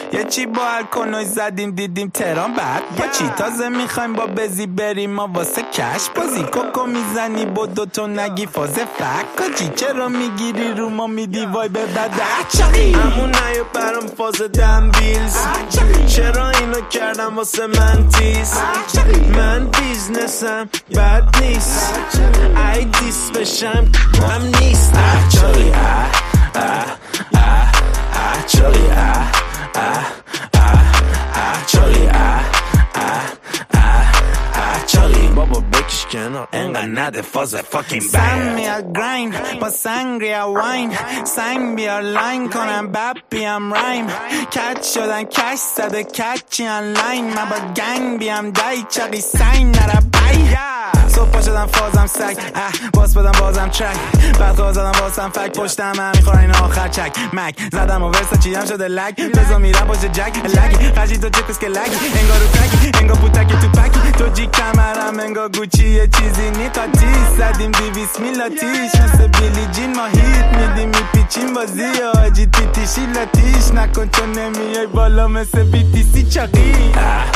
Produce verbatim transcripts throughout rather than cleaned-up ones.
یه چی با الکنوی زدیم دیدیم تهران بعد با چی تازه میخوایم با بزی بریم ما واسه کش بازی کوکو میزنی با دوتو نگی فاز فکاجی چرا میگیری رو ما میدی وای به بده همون نیو برام فاز دم بیلز چرا اینو کردم واسه من تیز من بیزنسم بد نیست ای دیس بشم هم نیست Actually I I I Actually I I I Actually I I I Actually بابا بکش کنار انقدر نده فاز fucking bang سن میاد گرایند با سنگریا واین سنگ بیار لاین کنم بب بیام رایم کچ شدن کش زده کچی آنلاین من با گنگ بیام دای چقی سین نره بای صبح شدم فازم سگ باز بدم بازم چک بعد خواه زدم بازم فک پشتم هم میخورن این آخر چک مک زدم و ورسا چیم شده لگ بزا میرم پشت جک لگی خشی تو چکوس که لگی انگار رو تکی انگار پوتکی تو پکی تو جی کمرم انگار گوچی یه چیزی نی قاتیس زدیم دیویس میلاتیش مثل بیلی جین ما هیت میدیم میپیچیم بازی آجی تیتیشی لاتیش نکن چون نمیای بالا مثل بی تی سی چاقی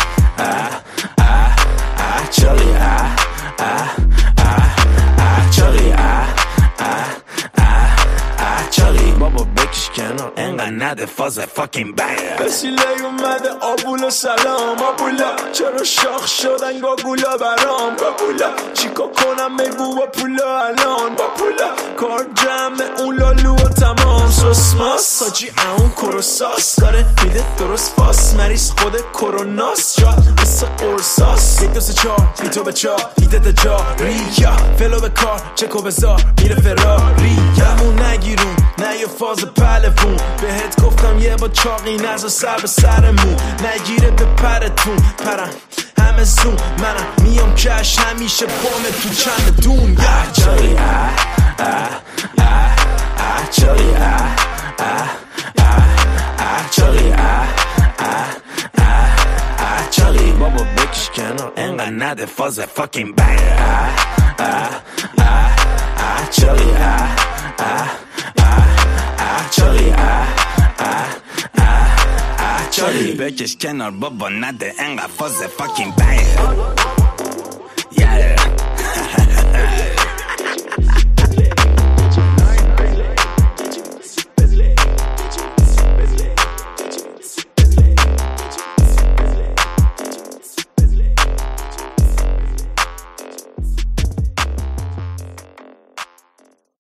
Actually I I I Actually I I I Actually بابا بکش کنار انقدر نده فاز fucking bang بسیله اومده آبولا سلام آبولا چرا شاخ شدن گاگولا برام گاگولا چیکا کنم بگو با پولا الان با پولا کار جمع اون لالو و تمام سوسماس ساجی اون کروساس داره میده درست فاس مریض خود کروناس جا مثل قرصاس یک دو سه چار بی تو به چار دیده ده جا ریا فلو به کار چکو بزار میره فراری یمون نگیرون نه یه فاز پلفون بهت گفتم یه با چاقی نزا سر به سرمون نگیره به پرتون پرم همه زون منم میام کش همیشه بامه تو چند دون Actually I I I Actually I I I Actually I I I Actually بابا بکش کنار انقدر نده فاز fucking bang I I I Actually I I I Actually I I I Actually بکش کنار بابا نده انقدر فاز fucking bang